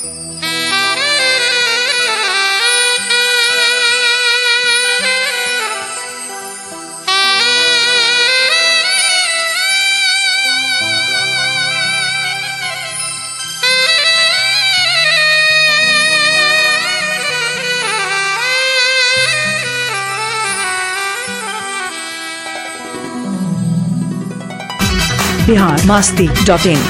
biharmasti.in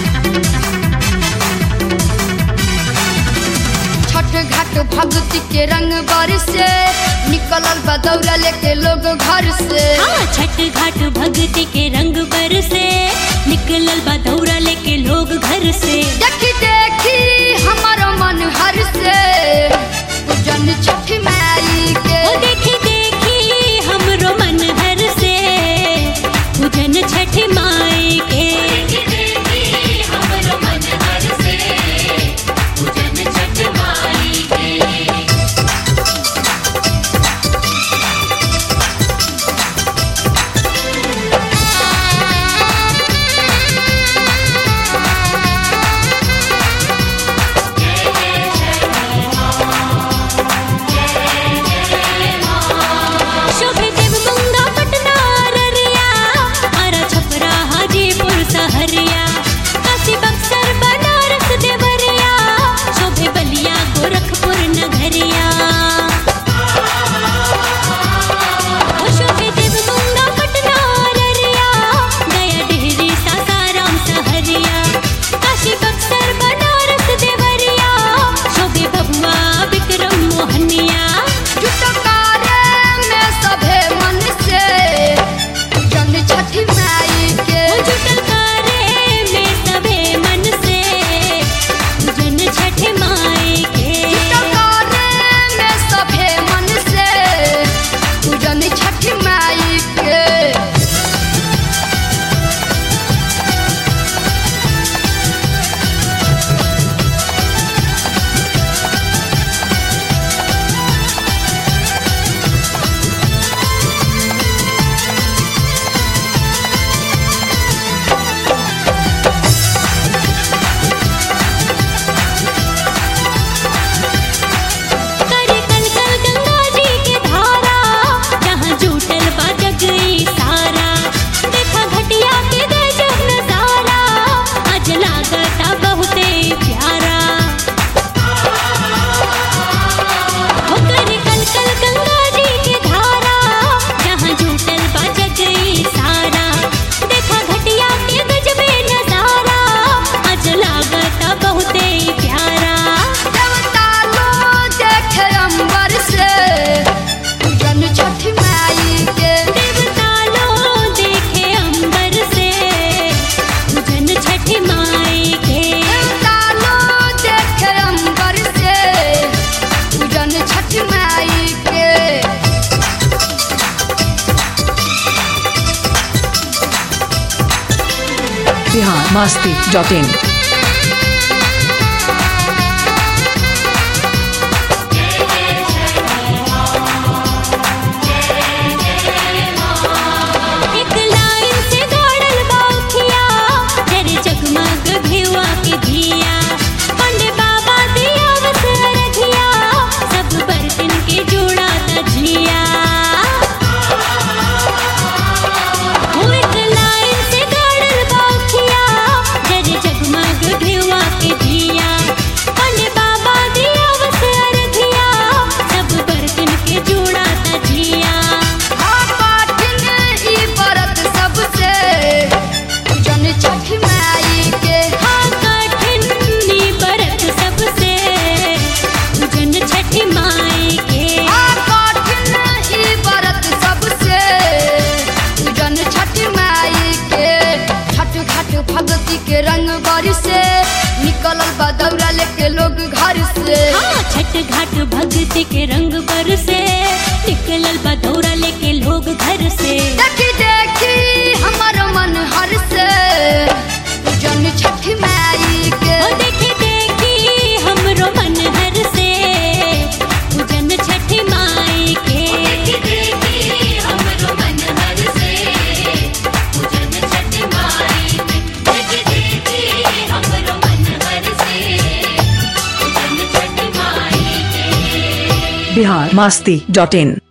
Chhath घाट भक्ति के रंग बरसे निकलल बा दौरा लेके लोग घर से। हाँ, छठ घाट भक्ति के रंग बरसे निकलल बा दौरा लेके लोग घर से। देखी देखी हमारो मन हर से पूजन छठ माई के। ओ देखी देखी हमरो मन हर से पूजन छठ माई के। biharmasti.in निकलल बा दौरा लेके लोग घर से। हाँ, छठ घाट भक्ति के रंग बरसे निकलल बा दौरा लेके लोग घर से। देखी देखी हमारो मन हर से पूजन छठ माई के। ओ देखी देखी हमरो मन हर से पूजन छठ माई के। देखी देखी हमरो मन हर से पूजन छठ माई के। देखी देखी हमरो मन हर से पूजन बिहारमasti.in